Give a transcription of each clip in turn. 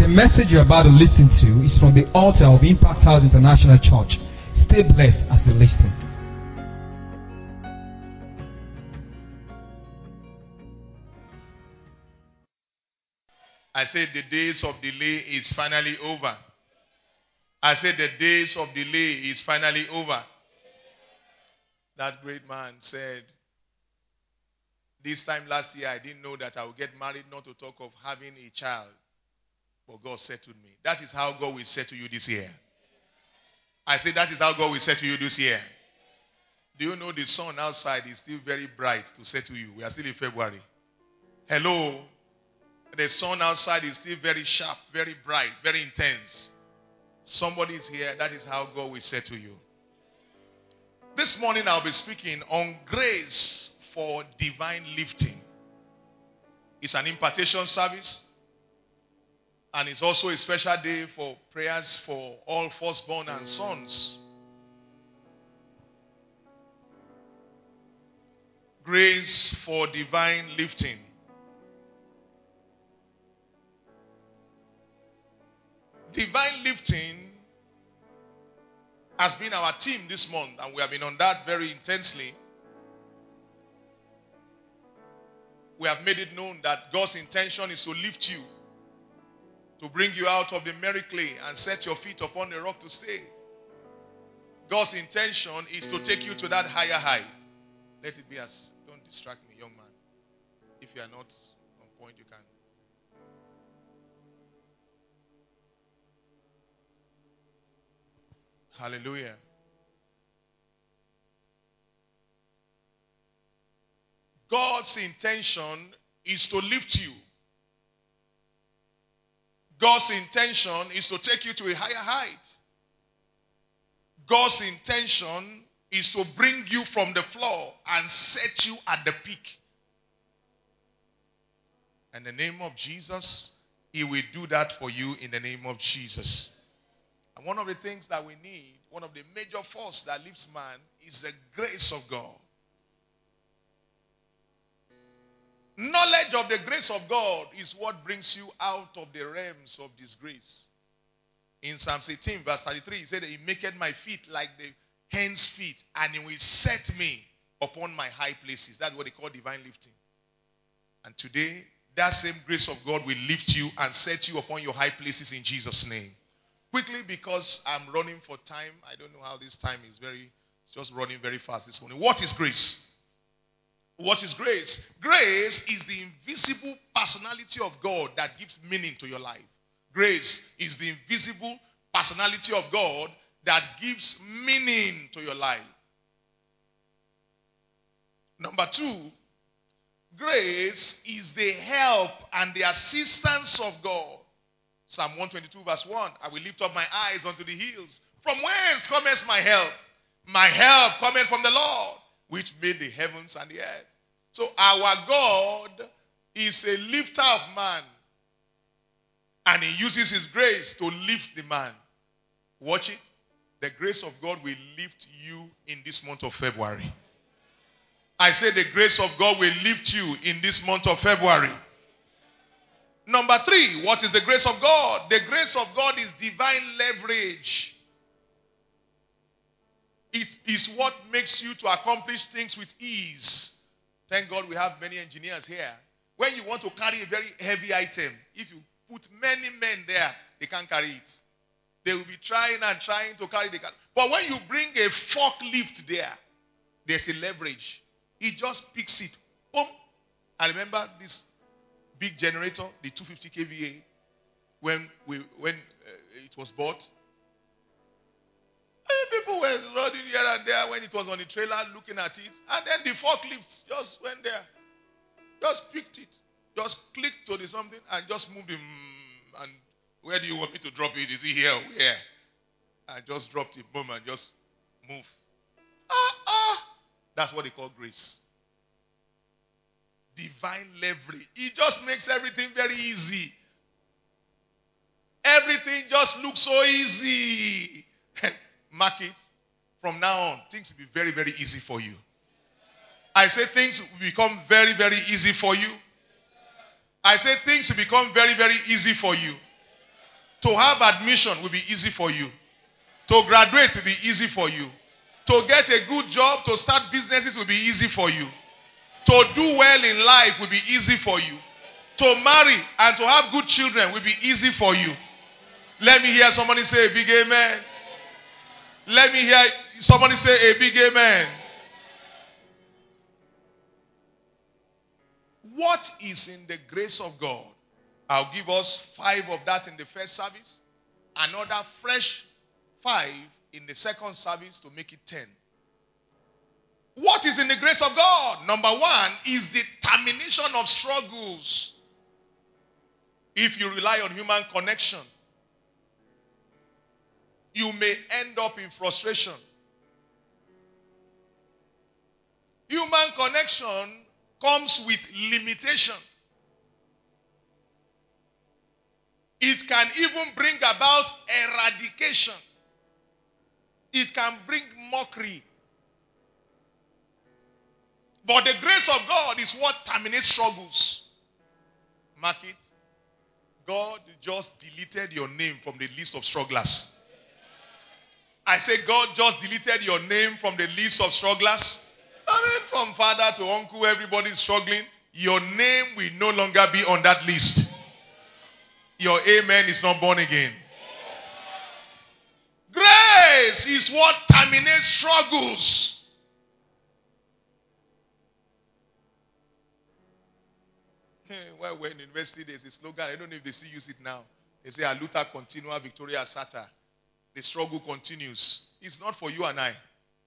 The message you're about to listen to is from the altar of Impact House International Church. Stay blessed as you listen. I said the days of delay is finally over. I said the days of delay is finally over. That great man said, this time last year I didn't know that I would get married, not to talk of having a child. But God settled me. That is how God will settle you this year. I said that is how God will settle you this year. Do you know the sun outside is still very bright to settle you? We are still in February. Hello? The sun outside is still very sharp, very bright, very intense. Somebody is here. That is how God will settle you. This morning I'll be speaking on grace for divine lifting. It's an impartation service. And it's also a special day for prayers for all firstborn and sons. Grace for divine lifting. Divine lifting has been our theme this month, and we have been on that very intensely. We have made it known that God's intention is to lift you, to bring you out of the merry clay and set your feet upon the rock to stay. God's intention is to take you to that higher height. Let it be as, don't distract me, young man. If you are not on point, you can. Hallelujah. God's intention is to lift you. God's intention is to take you to a higher height. God's intention is to bring you from the floor and set you at the peak. In the name of Jesus, He will do that for you in the name of Jesus. And one of the things that we need, one of the major forces that lifts man, is the grace of God. Knowledge of the grace of God is what brings you out of the realms of disgrace. In Psalm 18, verse 33, He said, He maketh my feet like the hen's feet, and He will set me upon my high places. That's what they call divine lifting. And today, that same grace of God will lift you and set you upon your high places in Jesus' name. Quickly, because I'm running for time. I don't know how this time is it's just running very fast this morning. What is grace? What is grace? Grace is the invisible personality of God that gives meaning to your life. Grace is the invisible personality of God that gives meaning to your life. Number two, grace is the help and the assistance of God. Psalm 122 verse 1, I will lift up my eyes unto the hills. From whence cometh my help? My help cometh from the Lord, which made the heavens and the earth. So our God is a lifter of man. And He uses His grace to lift the man. Watch it. The grace of God will lift you in this month of February. I say the grace of God will lift you in this month of February. Number three, what is the grace of God? The grace of God is divine leverage. It is what makes you to accomplish things with ease. Thank God we have many engineers here. When you want to carry a very heavy item, if you put many men there, they can't carry it. They will be trying and trying to carry the car. But when you bring a forklift there, there's a leverage. It just picks it. Boom. I remember this big generator, the 250 kVA, when it was bought. People were running here and there when it was on the trailer looking at it. And then the forklift just went there. Just picked it. Just clicked to the something and just moved it. And where do you want me to drop it? Is it here or where? I just dropped it. Boom, and just move. That's what they call grace. Divine leverage. It just makes everything very easy. Everything just looks so easy. Mark it. From now on, things will be very, very easy for you. I say things will become very, very easy for you. I say things will become very, very easy for you. To have admission will be easy for you. To graduate will be easy for you. To get a good job, to start businesses will be easy for you. To do well in life will be easy for you. To marry and to have good children will be easy for you. Let me hear somebody say a big amen. Let me hear somebody say a big amen. What is in the grace of God? I'll give us 5 of that in the first service. Another fresh 5 in the second service to make it 10. What is in the grace of God? Number 1 is the termination of struggles. If you rely on human connection, you may end up in frustration. Human connection comes with limitation. It can even bring about eradication. It can bring mockery. But the grace of God is what terminates struggles. Mark it. God just deleted your name from the list of strugglers. I say God just deleted your name from the list of strugglers. I mean, from father to uncle, everybody is struggling. Your name will no longer be on that list. Your amen is not born again. Grace is what terminates struggles. Well, we're in university, there's a slogan. I don't know if they still use it now. They say, "Aluta continua, Victoria Sata." The struggle continues. It's not for you and I.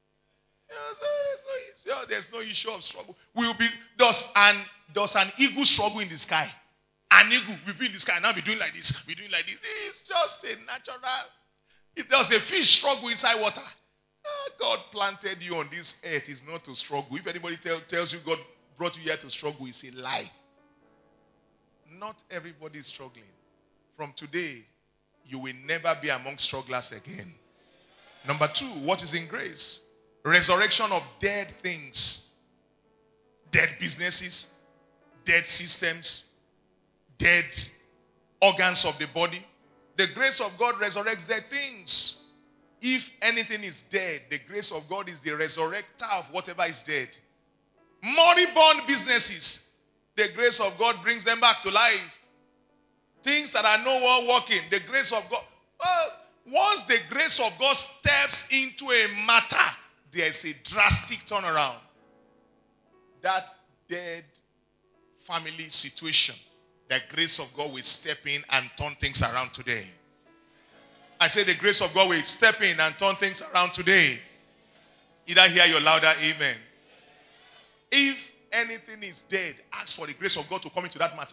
There's no issue of struggle. Does an eagle struggle in the sky? An eagle will be in the sky and now be doing like this. Be doing like this. It's just a natural. If there's a fish struggle inside water, God planted you on this earth is not to struggle. If anybody tells you God brought you here to struggle, it's a lie. Not everybody is struggling. From today, you will never be among strugglers again. Number 2, what is in grace? Resurrection of dead things. Dead businesses. Dead systems. Dead organs of the body. The grace of God resurrects dead things. If anything is dead, the grace of God is the resurrector of whatever is dead. Moribund businesses. The grace of God brings them back to life. Things that are no more working. The grace of God. Once the grace of God steps into a matter, there is a drastic turnaround. That dead family situation, the grace of God will step in and turn things around today. I say the grace of God will step in and turn things around today. Did I hear your louder amen? If anything is dead, ask for the grace of God to come into that matter.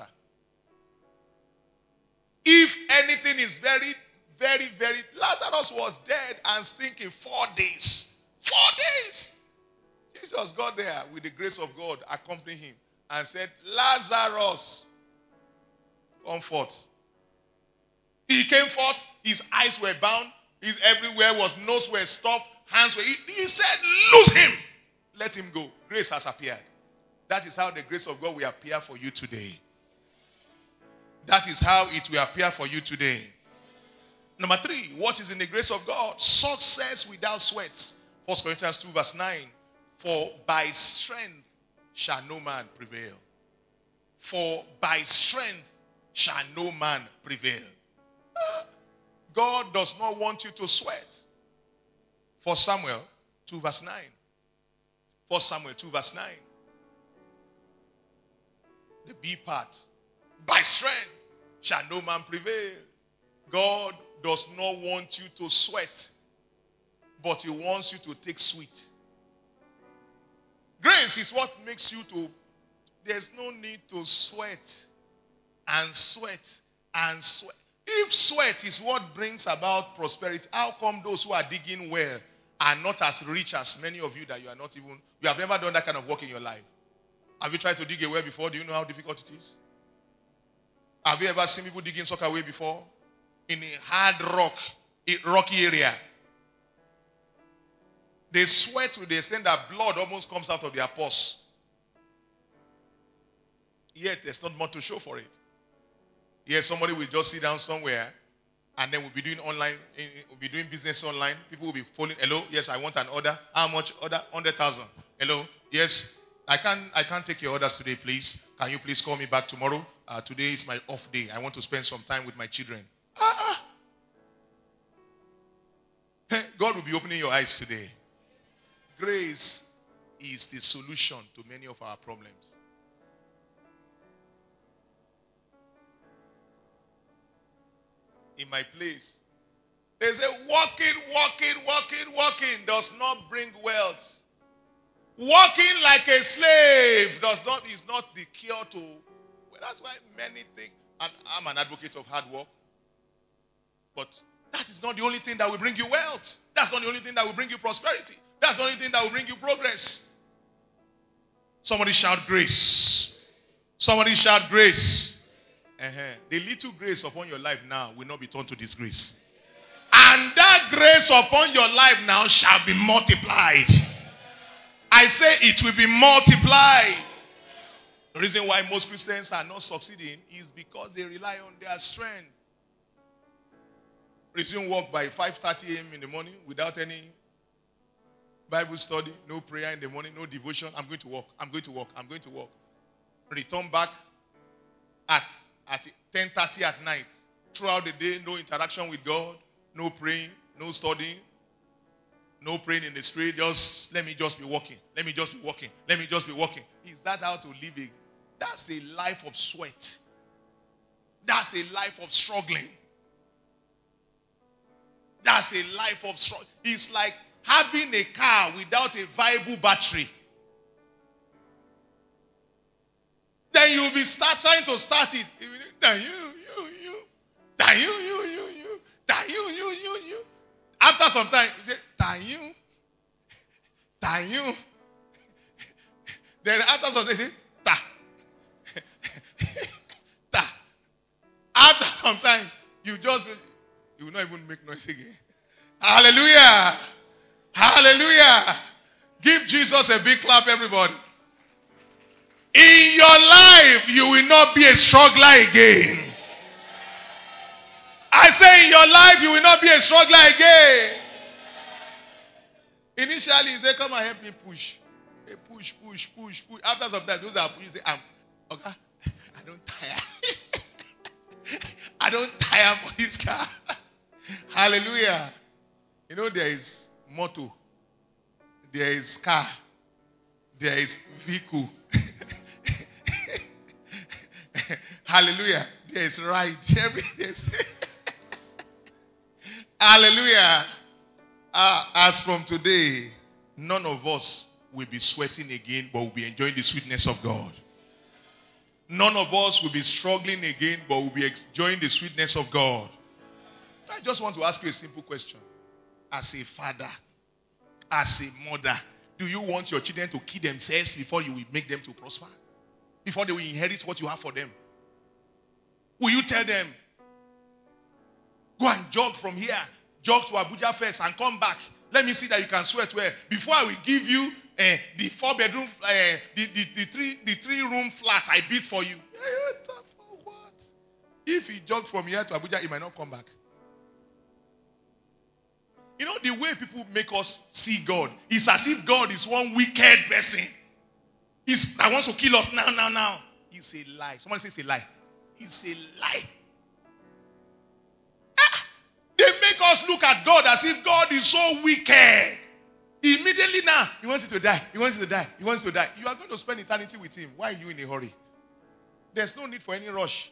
If anything is very, very, very... Lazarus was dead and stinking 4 days. 4 days! Jesus got there with the grace of God, accompanied him, and said, "Lazarus, come forth." He came forth, his eyes were bound, his everywhere was, nose were stopped, hands were... He said, "Loose him! Let him go." Grace has appeared. That is how the grace of God will appear for you today. That is how it will appear for you today. Number 3, what is in the grace of God? Success without sweat. 1 Corinthians 2 verse 9. For by strength shall no man prevail. For by strength shall no man prevail. God does not want you to sweat. 1 Samuel 2 verse 9. 1 Samuel 2 verse 9. The B part. By strength shall no man prevail. God does not want you to sweat, but he wants you to take sweet. Grace is what makes you to... There's no need to sweat and sweat and sweat. If sweat is what brings about prosperity, how come those who are digging well are not as rich as many of you that you are not even... You have never done that kind of work in your life. Have you tried to dig a well before? Do you know how difficult it is? Have you ever seen people digging soccer well before? In a hard rocky area. They sweat to the extent that blood almost comes out of their pores. Yet there's not much to show for it. Yet somebody will just sit down somewhere And then we'll be doing online, we'll be doing business online. People will be phoning, hello, yes, I want an order. How much order? 100,000. Hello, yes, I can't take your orders today, please. Can you please call me back tomorrow? Today is my off day. I want to spend some time with my children. God will be opening your eyes today. Grace is the solution to many of our problems. In my place, they say walking does not bring wealth. Walking like a slave is not the cure to. Well, that's why many think, and I'm an advocate of hard work, but that is not the only thing that will bring you wealth. That's not the only thing that will bring you prosperity. That's the only thing that will bring you progress. Somebody shout grace. Somebody shout grace. The little grace upon your life now will not be turned to disgrace. And that grace upon your life now shall be multiplied. I say it will be multiplied. The reason why most Christians are not succeeding is because they rely on their strength. Resume work by 5:30 a.m. in the morning without any Bible study, no prayer in the morning, no devotion. I'm going to work. Return back at 10:30 at night. Throughout the day, no interaction with God, no praying, no studying, no praying in the spirit. Let me just be working. Is that how to live? That's a life of sweat. That's a life of struggling. That's a life of struggle. It's like having a car without a viable battery. Then you'll be trying to start it. After some time, you say, Then after some time, you say, After some time, you will not even make noise again. Hallelujah. Hallelujah. Give Jesus a big clap, everybody. In your life, you will not be a struggler again. I say in your life, you will not be a struggler again. Initially, he said, come and help me push. Hey, push. After some time, those are push. You say, okay, I don't tire. I don't tire for this car. Hallelujah. You know, there is motto. There is car. There is vehicle. Hallelujah. There is ride. Everything. Hallelujah. As from today, none of us will be sweating again, but will be enjoying the sweetness of God. None of us will be struggling again, but will be enjoying the sweetness of God. I just want to ask you a simple question. As a father, as a mother, do you want your children to kill themselves before you will make them to prosper? Before they will inherit what you have for them? Will you tell them, go and jog from here, jog to Abuja first and come back. Let me see that you can sweat well. Before I will give you the 4-bedroom, the 3-room flat I built for you. For what? If he jogged from here to Abuja, he might not come back. You know, the way people make us see God is as if God is one wicked person. That wants to kill us now. It's a lie. Somebody say it's a lie. It's a lie. They make us look at God as if God is so wicked. Immediately now, he wants you to die. He wants you to die. He wants you to die. You are going to spend eternity with him. Why are you in a hurry? There's no need for any rush.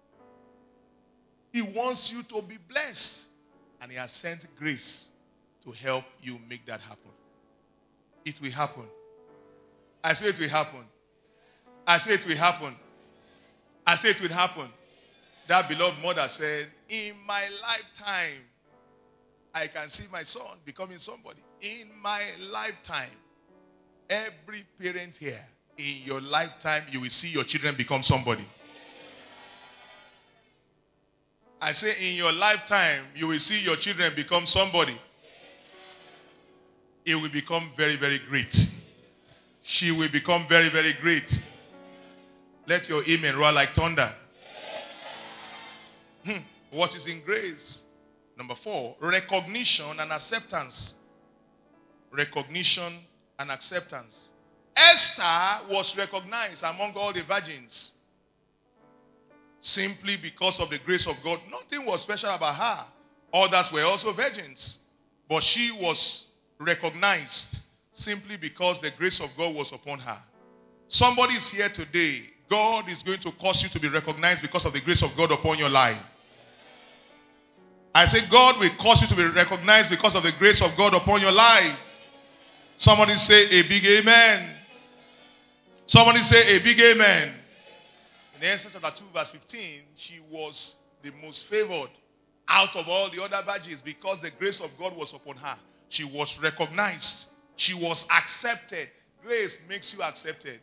He wants you to be blessed. And he has sent grace to help you make that happen. It will happen. I say it will happen. I say it will happen. I say it will happen. That beloved mother said, in my lifetime, I can see my son becoming somebody. In my lifetime, every parent here, in your lifetime, you will see your children become somebody. I say in your lifetime, you will see your children become somebody. It will become very, very great. She will become very, very great. Let your amen roar like thunder. What is in grace Number 4, recognition and acceptance. Recognition and acceptance. Esther was recognized among all the virgins simply because of the grace of God. Nothing was special about her. Others were also virgins. But she was recognized simply because the grace of God was upon her. Somebody is here today. God is going to cause you to be recognized because of the grace of God upon your life. I say God will cause you to be recognized because of the grace of God upon your life. Somebody say a big amen. Somebody say a big amen. In Esther chapter 2 verse 15, she was the most favored out of all the other virgins because the grace of God was upon her. She was recognized. She was accepted. Grace makes you accepted.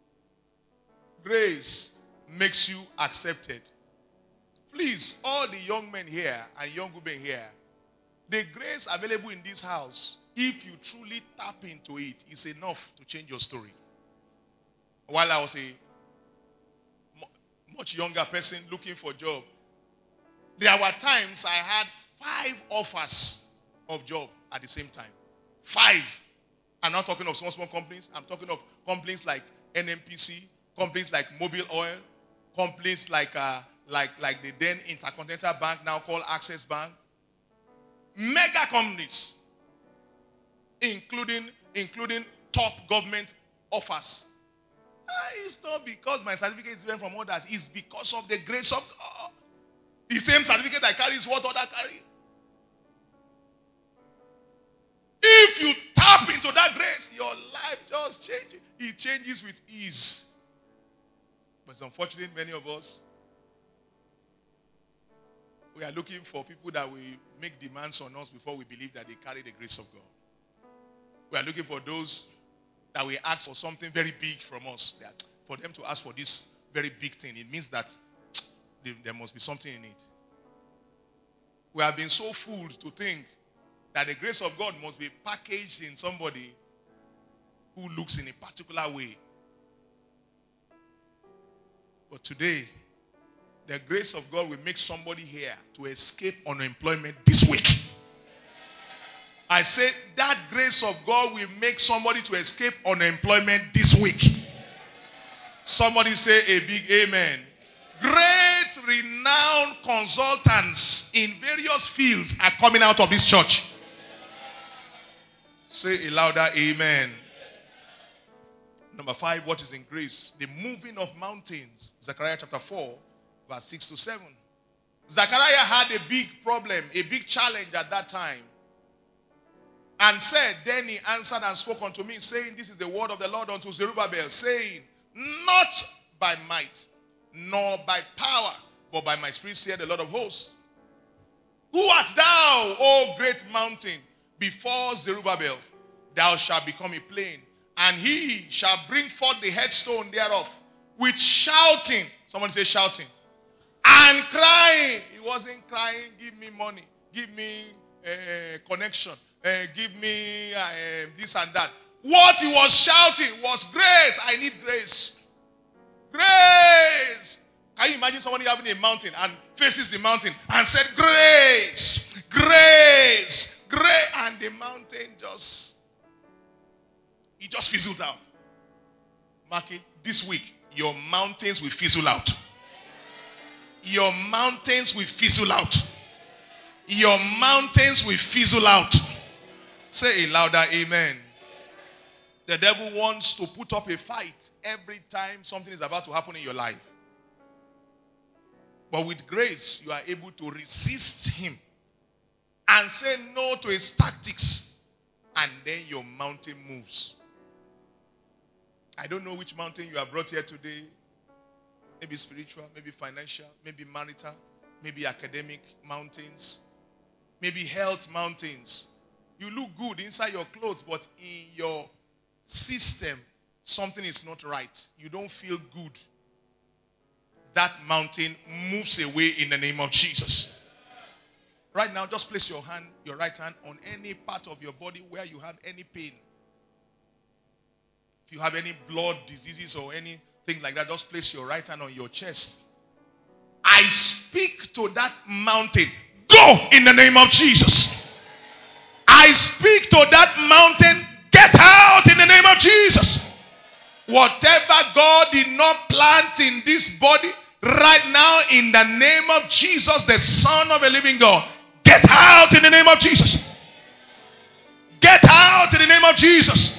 Grace makes you accepted. Please, all the young men here and young women here, the grace available in this house, if you truly tap into it, is enough to change your story. While I was a much younger person looking for a job, there were times I had 5 offers of job at the same time. 5. I'm not talking of small companies. I'm talking of companies like NMPC, companies like Mobil Oil, companies like the then Intercontinental Bank, now called Access Bank. Mega companies, including top government offers. It's not because my certificate is different from others. It's because of the grace of God. The same certificate I carry is what others carry. If you tap into that grace, your life just changes. It changes with ease. But it's unfortunate many of us, we are looking for people that will make demands on us before we believe that they carry the grace of God. We are looking for those that will ask for something very big from us. That for them to ask for this very big thing, it means that there must be something in it. We have been so fooled to think that the grace of God must be packaged in somebody who looks in a particular way. But today, the grace of God will make somebody here to escape unemployment this week. I said that grace of God will make somebody to escape unemployment this week. Somebody say a big amen. Great renowned consultants in various fields are coming out of this church. Say a louder amen. Number 5, what is in grace? The moving of mountains. Zechariah chapter 4, verse 6 to 7. Zechariah had a big problem, a big challenge at that time. And said, then he answered and spoke unto me, saying, this is the word of the Lord unto Zerubbabel, saying, not by might, nor by power, but by my spirit, saith the Lord of hosts. Who art thou, O great mountain? Before Zerubbabel, thou shalt become a plain, and he shall bring forth the headstone thereof, with shouting. Somebody say shouting. And crying. He wasn't crying, give me money, give me connection, give me this and that. What he was shouting was grace. I need grace. Grace. Can you imagine somebody having a mountain and faces the mountain and said, grace, grace, grace, and the mountain just fizzled out. Mark it, this week, your mountains will fizzle out. Your mountains will fizzle out. Your mountains will fizzle out. Say a louder amen. The devil wants to put up a fight every time something is about to happen in your life. But with grace, you are able to resist him and say no to his tactics. And then your mountain moves. I don't know which mountain you are brought here today. Maybe spiritual, maybe financial, maybe marital, maybe academic mountains, maybe health mountains. You look good inside your clothes, but in your system, something is not right. You don't feel good. That mountain moves away in the name of Jesus. Right now, just place your right hand on any part of your body where you have any pain. If you have any blood diseases or anything like that, just place your right hand on your chest. I speak to that mountain. Go in the name of Jesus. I speak to that mountain. Get out in the name of Jesus. Whatever God did not plant in this body, right now in the name of Jesus, the Son of a living God, get out in the name of Jesus. Get out in the name of Jesus.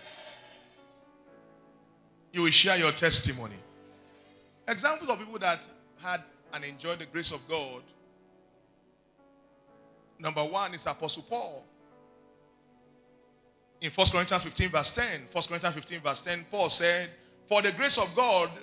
You will share your testimony. Examples of people that had and enjoyed the grace of God. Number one is Apostle Paul. In 1 Corinthians 15 verse 10, 1 Corinthians 15 verse 10, Paul said, for by the grace of God,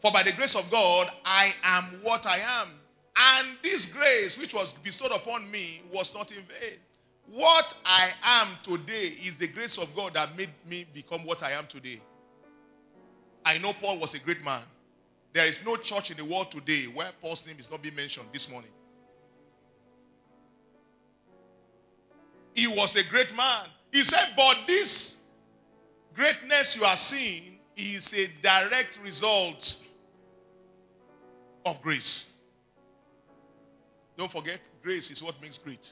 I am what I am. And this grace which was bestowed upon me was not in vain. What I am today is the grace of God that made me become what I am today. I know Paul was a great man. There is no church in the world today where Paul's name is not being mentioned this morning. He was a great man. He said, but this greatness you are seeing is a direct result of grace. Don't forget, grace is what makes great.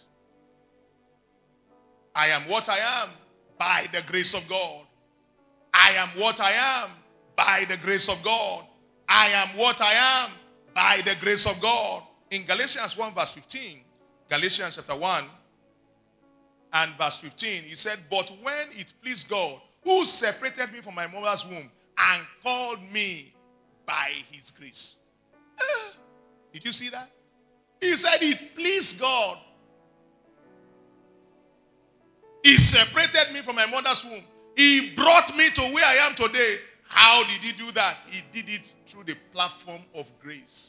I am what I am by the grace of God. I am what I am by the grace of God. I am what I am by the grace of God. In Galatians 1 verse 15, Galatians chapter 1 and verse 15, he said, but when it pleased God, who separated me from my mother's womb and called me by his grace. Did you see that? He said it pleased God. He separated me from my mother's womb. He brought me to where I am today. How did he do that? He did it through the platform of grace.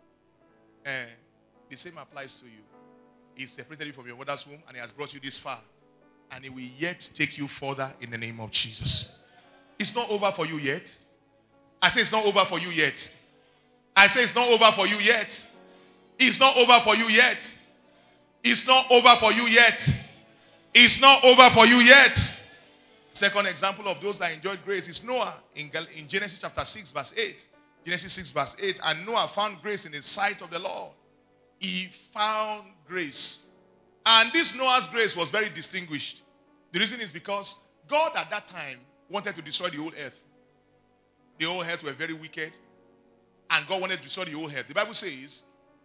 The same applies to you. He separated you from your mother's womb and he has brought you this far. And he will yet take you further in the name of Jesus. It's not over for you yet. I say it's not over for you yet. I say it's not over for you yet. It's not over for you yet. It's not over for you yet. It's not over for you yet. Second example of those that enjoyed grace is Noah in Genesis chapter 6 verse 8. Genesis 6 verse 8. And Noah found grace in the sight of the Lord. He found grace. And this Noah's grace was very distinguished. The reason is because God at that time wanted to destroy the whole earth. The whole earth were very wicked. And God wanted to destroy the whole earth. The Bible says,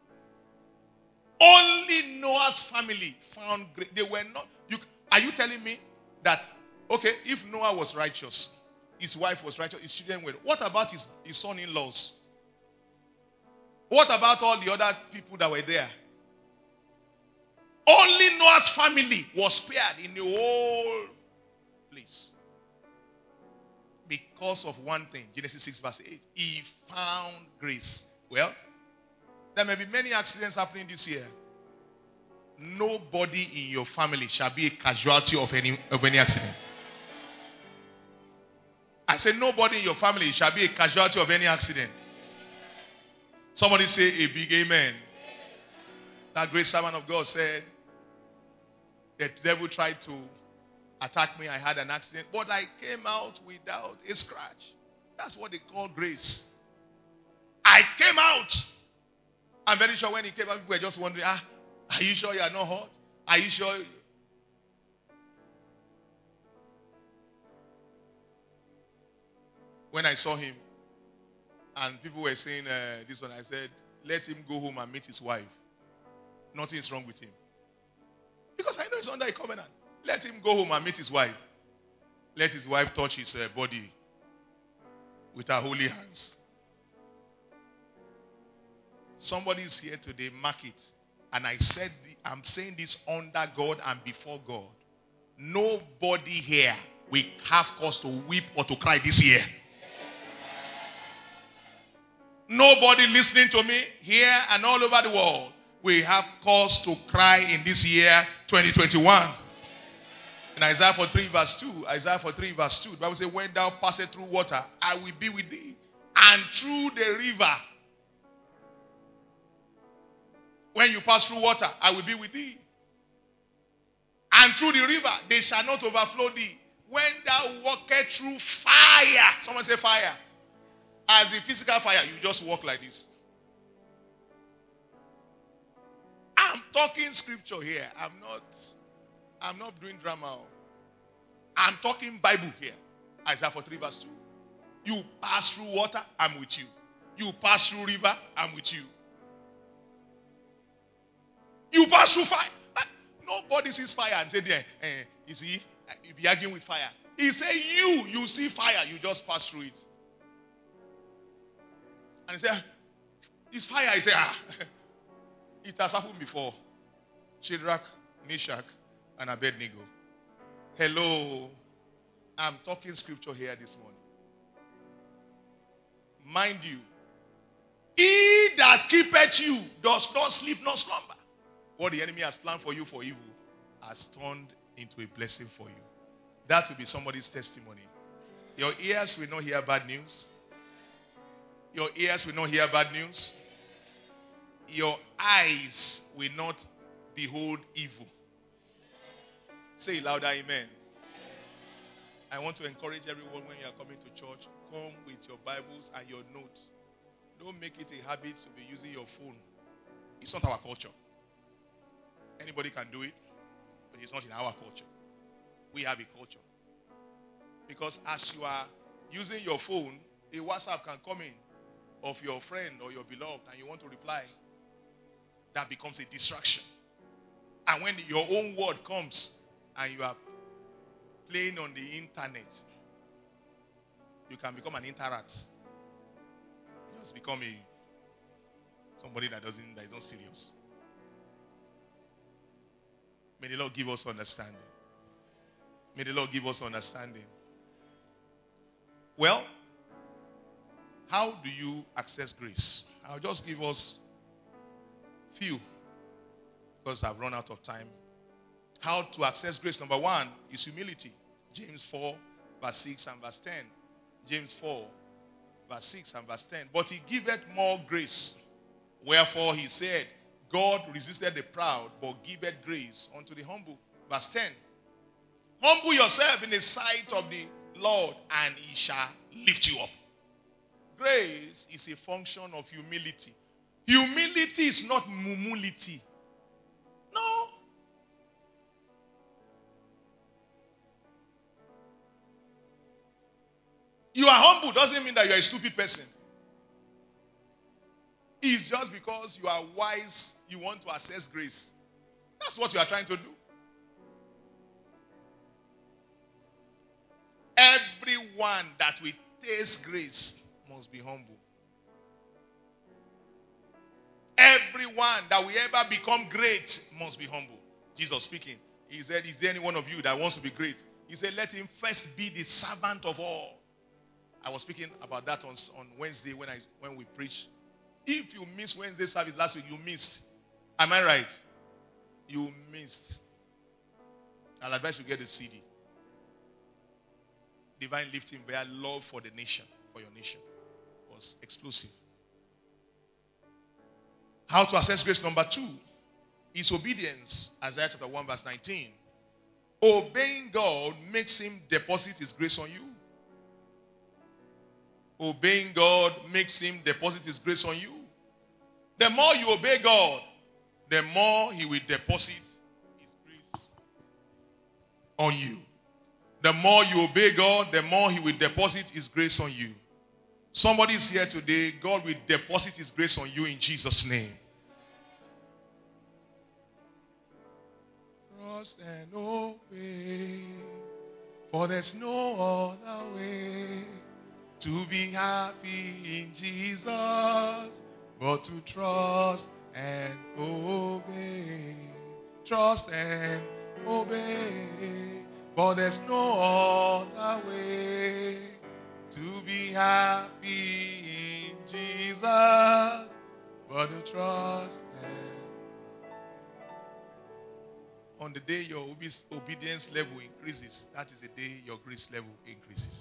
only Noah's family found grace. They were not. Are you telling me that, okay, if Noah was righteous, his wife was righteous, his children were, what about his son-in-laws? What about all the other people that were there? Only Noah's family was spared in the whole place. Because of one thing. Genesis 6 verse 8. He found grace. Well, there may be many accidents happening this year. Nobody in your family shall be a casualty of any accident. I said nobody in your family shall be a casualty of any accident. Somebody say a big amen. That great servant of God said, the devil tried to attack me. I had an accident, but I came out without a scratch. That's what they call grace. I came out. I'm very sure when he came out, people were just wondering, are you sure you are not hurt? Are you sure? When I saw him, and people were saying this one, I said, let him go home and meet his wife. Nothing is wrong with him. Because I know he's under a covenant. Let him go home and meet his wife. Let his wife touch his body with her holy hands. Somebody is here today, mark it. And I'm saying this under God and before God. Nobody here will have cause to weep or to cry this year. Nobody listening to me here and all over the world will have cause to cry in this year 2021. In Isaiah 43 verse 2, Isaiah 43 verse 2, the Bible says, when thou passest through water, I will be with thee. And through the river, when you pass through water, I will be with thee. And through the river, they shall not overflow thee. When thou walkest through fire, someone say fire. As a physical fire, you just walk like this. talking scripture here. I'm not doing drama. I'm talking Bible here. Isaiah 43 verse 2. You pass through water, I'm with you. You pass through river, I'm with you. You pass through fire. Nobody sees fire and say, you see, you be arguing with fire. He said, you see fire, you just pass through it. And he said, it's fire. He said, it has happened before. Shadrach, Meshach, and Abednego. Hello. I'm talking scripture here this morning. Mind you, he that keepeth you does not sleep nor slumber. What the enemy has planned for you for evil has turned into a blessing for you. That will be somebody's testimony. Your ears will not hear bad news. Your ears will not hear bad news. Your eyes will not behold evil. Say it louder, amen. I want to encourage everyone when you are coming to church, come with your Bibles and your notes. Don't make it a habit to be using your phone. It's not our culture. Anybody can do it, but it's not in our culture. We have a culture. Because as you are using your phone, a WhatsApp can come in of your friend or your beloved and you want to reply. That becomes a distraction. And when your own word comes and you are playing on the internet, you can become an interrat. Just become somebody that is not serious. May the Lord give us understanding. May the Lord give us understanding. Well, how do you access grace? I'll just give us few because I've run out of time. How to access grace? Number one is humility. James 4 verse 6 and verse 10. James 4 verse 6 and verse 10. But he giveth more grace. Wherefore he said, God resisted the proud, but giveth grace unto the humble. Verse 10. Humble yourself in the sight of the Lord, and he shall lift you up. Grace is a function of humility. Humility is not mumulity. No. You are humble doesn't mean that you are a stupid person. It's just because you are wise, you want to access grace. That's what you are trying to do. Everyone that will taste grace must be humble. Everyone that will ever become great must be humble. Jesus speaking. He said, is there any one of you that wants to be great? He said, let him first be the servant of all. I was speaking about that on Wednesday when we preached. If you missed Wednesday service last week, you missed. Am I right? You missed. I'll advise you get the CD. Divine Lifting via love for the nation, for your nation. It was explosive. How to access grace? Number 2 is obedience. Isaiah chapter 1 verse 19. Obeying God makes him deposit his grace on you. Obeying God makes him deposit his grace on you. The more you obey God, the more he will deposit his grace on you. The more you obey God, the more he will deposit his grace on you. Somebody is here today. God will deposit his grace on you in Jesus' name. Trust and obey, for there's no other way to be happy in Jesus, but to trust and obey. Trust and obey, for there's no other way to be happy in Jesus, but to trust and. On the day your obedience level increases, that is the day your grace level increases.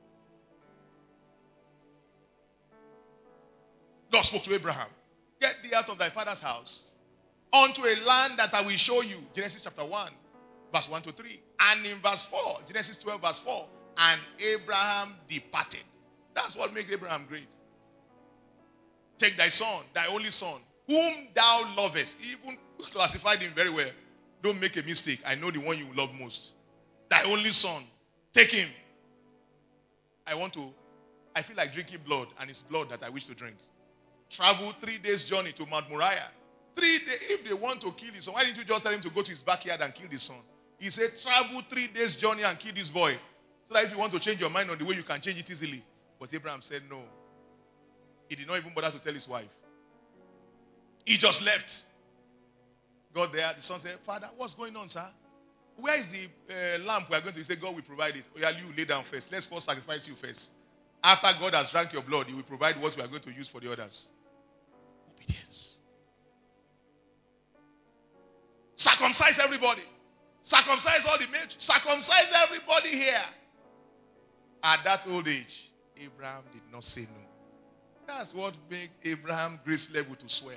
God spoke to Abraham. Get thee out of thy father's house unto a land that I will show you. Genesis chapter 1, verse 1 to 3. And in verse 4, Genesis 12, verse 4. And Abraham departed. That's what makes Abraham great. Take thy son, thy only son, Whom thou lovest. He even classified him very well. Don't make a mistake. I know the one you love most. Thy only son. Take him. I feel like drinking blood, and it's blood that I wish to drink. Travel 3 days journey to Mount Moriah. 3 days. If they want to kill his son, why didn't you just tell him to go to his backyard and kill his son? He said, travel 3 days journey and kill this boy. So that if you want to change your mind on the way, you can change it easily. But Abraham said no. He did not even bother to tell his wife. He just left. Got there. The son said, Father, what's going on, sir? Where is the lamp we are going to? He said, God will provide it. Oh, yeah, you lay down first. Let's first sacrifice you first. After God has drank your blood, He will provide what we are going to use for the others. Obedience. Circumcise everybody. Circumcise all the men. Circumcise everybody here. At that old age, Abraham did not say no. That's what made Abraham grace level to swear.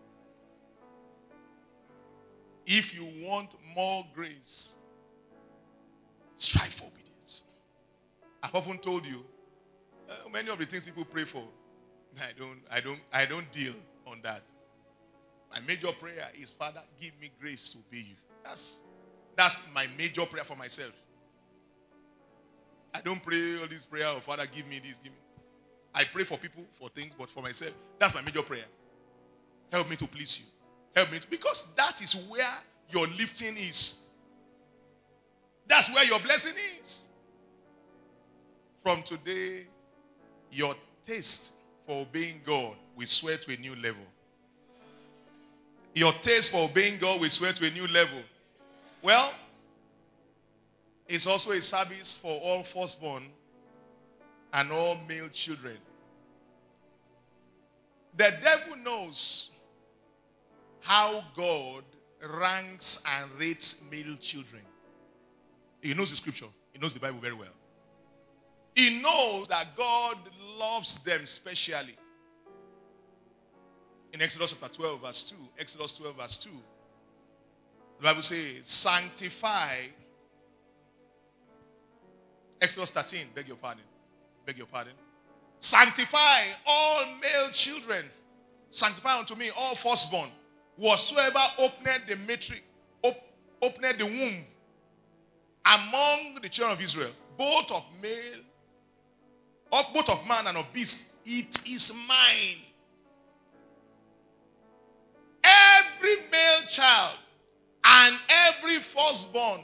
If you want more grace, strive for obedience. I've often told you, many of the things people pray for, I don't deal on that. My major prayer is, Father, give me grace to obey you. That's my major prayer for myself. I don't pray all this prayer of, Father, give me this, give me. I pray for people, for things, but for myself, that's my major prayer. Help me to please you. Help me to, because that is where your lifting is. That's where your blessing is. From today, your taste for obeying God will swear to a new level. Your taste for obeying God will swear to a new level. Well, it's also a service for all firstborn and all male children. The devil knows how God ranks and rates male children. He knows the scripture. He knows the Bible very well. He knows that God loves them specially. In Exodus chapter 12 verse 2, Exodus 12 verse 2, the Bible says, sanctify. Exodus 13, beg your pardon. Sanctify all male children. Sanctify unto me all firstborn. Whatsoever opened the womb among the children of Israel, both of man and of beast, it is mine. Every male child and every firstborn,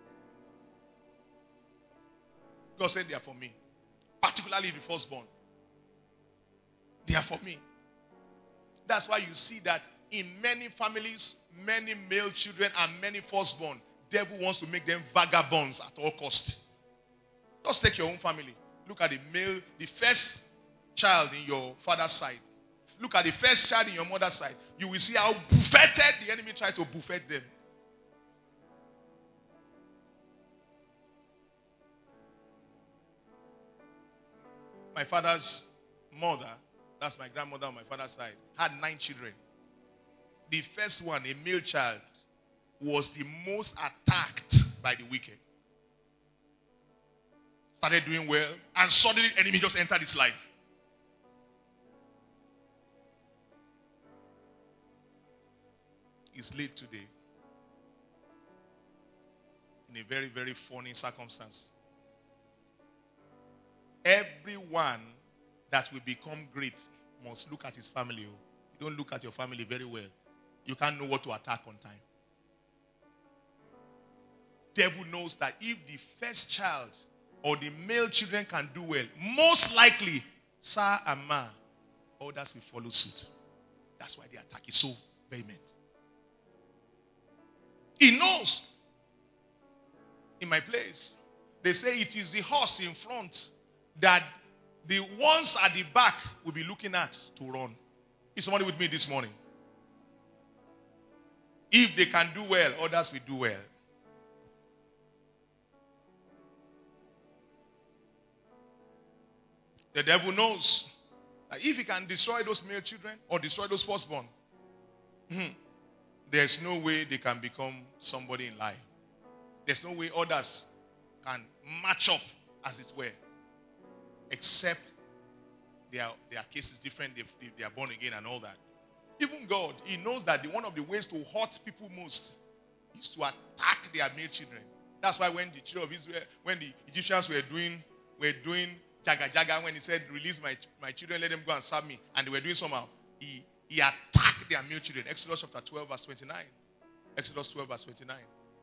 God said they are for me. Particularly the firstborn. They are for me. That's why you see that in many families, many male children and many firstborn, devil wants to make them vagabonds at all costs. Just take your own family. Look at the first child in your father's side. Look at the first child in your mother's side. You will see how buffeted the enemy tried to buffet them. My father's mother, that's my grandmother on my father's side, had 9 children. The first one, a male child, was the most attacked by the wicked. Started doing well, and suddenly the enemy just entered his life. He's late today. In a very, very funny circumstance. Everyone that will become great must look at his family. You don't look at your family very well, you can't know what to attack on time. Devil knows that if the first child or the male children can do well, most likely, sir and ma, others will follow suit. That's why the attack is so vehement. He knows. In my place, they say it is the horse in front that the ones at the back will be looking at to run. Is somebody with me this morning? If they can do well, others will do well. The devil knows that if he can destroy those male children or destroy those firstborn, there's no way they can become somebody in life. There's no way others can match up, as it were. Except their case is different, they are born again and all that. Even God, He knows that one of the ways to hurt people most is to attack their male children. That's why when the children of Israel, when the Egyptians were doing jaga jaga, when He said, "Release my children, let them go and serve me," and they were doing somehow, He attacked their male children. Exodus chapter 12, verse 29. Exodus 12, verse 29.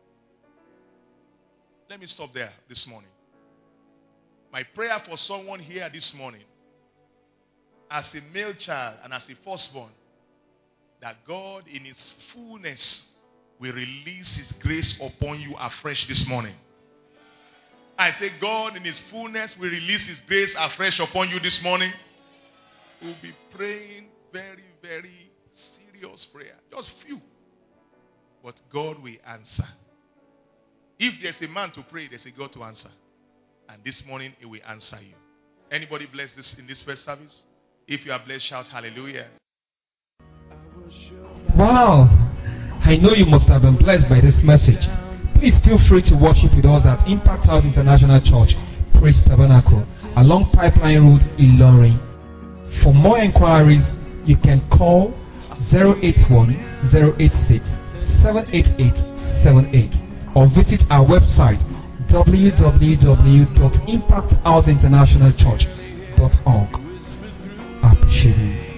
Let me stop there this morning. My prayer for someone here this morning, as a male child and as a firstborn, that God in His fullness will release His grace upon you afresh this morning. I say God in His fullness will release His grace afresh upon you this morning. We'll be praying very, very serious prayer. Just few. But God will answer. If there's a man to pray, there's a God to answer. And this morning, He will answer you. Anybody blessed this in this first service? If you are blessed, shout hallelujah. Wow! I know you must have been blessed by this message. Please feel free to worship with us at Impact House International Church, Praise Tabernacle, along Pipeline Road, Ilorin. For more inquiries, you can call 081-086-78878 or visit our website www.impacthouseinternationalchurch.org. I appreciate you.